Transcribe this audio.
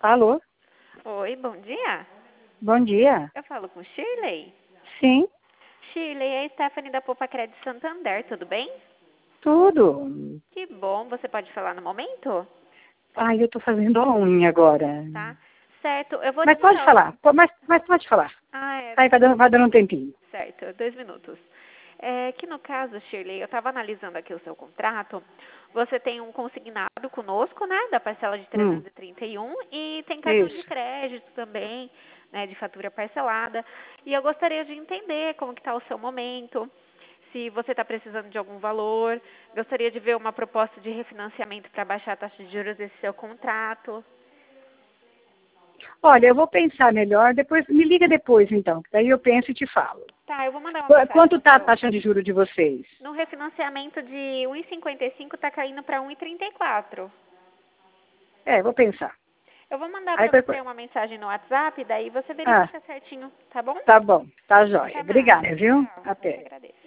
Alô? Oi, bom dia. Bom dia. Eu falo com Shirley. Sim, Shirley, é a Stephanie da Poupa Crédito Santander, tudo bem? tudo. Que bom, você pode falar no momento? Ai, eu tô fazendo a unha agora. Tá? Certo, eu vou te Mas pode mandar falar, mas pode falar. Ah, é, Vai dando um tempinho. certo, 2 minutos. É que no caso, Shirley, eu estava analisando aqui o seu contrato. Você tem um consignado conosco, né, da parcela de Hum, 331 e tem cartão de isso. crédito também, né, de fatura parcelada. E eu gostaria de entender como que está o seu momento, se você está precisando de algum valor. Gostaria de ver uma proposta de refinanciamento para baixar a taxa de juros desse seu contrato. Olha, eu vou pensar melhor, depois me liga depois então, que daí eu penso e te falo. Tá, eu vou mandar uma mensagem Quanto no tá a seu. taxa de juros de vocês? No refinanciamento de 1,55 está caindo para 1,34. É, vou pensar. Eu vou mandar Aí, para você uma mensagem no WhatsApp, daí você ah, verifica certinho, tá bom? tá bom, tá jóia. Até mais. Obrigada, viu? Tchau. Eu que Até. agradeço.